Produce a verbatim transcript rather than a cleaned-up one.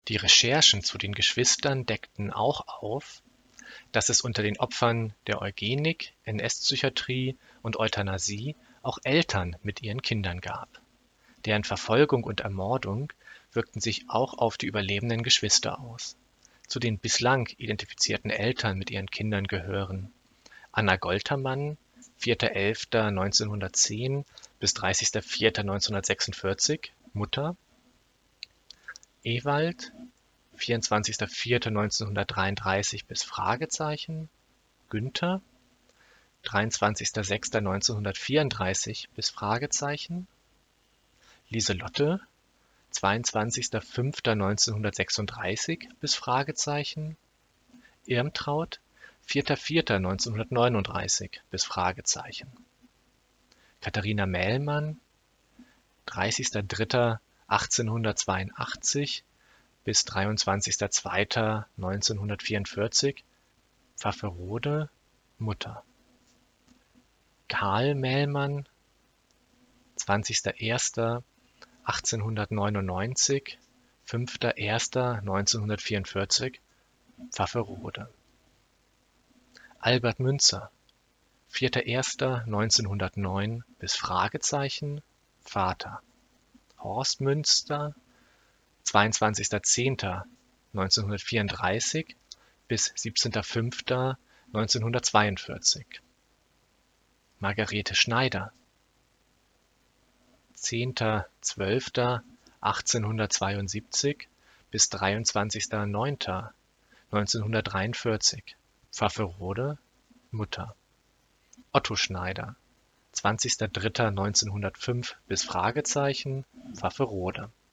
Die Recherchen zu den Geschwistern deckten auch auf, dass es unter den Opfern der Eugenik, N S-Psychiatrie und Euthanasie auch Eltern mit ihren Kindern gab. Deren Verfolgung und Ermordung wirkten sich auch auf die überlebenden Geschwister aus. Zu den bislang identifizierten Eltern mit ihren Kindern gehören Anna Goltermann, vierter elfter neunzehnhundertzehn bis dreißigster vierter neunzehnhundertsechsundvierzig, Mutter, Ewald, vierundzwanzigster vierter neunzehnhundertdreiunddreißig bis Fragezeichen, Günther, dreiundzwanzigster sechster neunzehnhundertvierunddreißig bis Fragezeichen, Lieselotte, zweiundzwanzigster fünfter neunzehnhundertsechsunddreißig bis Fragezeichen, Irmtraut, vierter vierter neunzehnhundertneununddreißig bis Fragezeichen, Katharina Mählmann, dreißigster dritter achtzehnhundertzweiundachtzig bis dreiundzwanzigster zweiter neunzehnhundertvierundvierzig, Pfafferode, Mutter. Karl Mählmann, zwanzigster erster achtzehnhundertneunundneunzig, fünfter erster neunzehnhundertvierundvierzig, Pfafferode. Albert Münzer, vierter erster neunzehnhundertneun bis Fragezeichen, Vater. Horst Münster, zweiundzwanzigster zehnter neunzehnhundertvierunddreißig bis siebzehnter fünfter neunzehnhundertzweiundvierzig. Margarete Schneider, zehnter zwölfter achtzehnhundertzweiundsiebzig bis dreiundzwanzigster neunter neunzehnhundertdreiundvierzig, Pfafferode, Mutter. Otto Schneider, zwanzigster dritter neunzehnhundertfünf bis Fragezeichen, Pfafferode.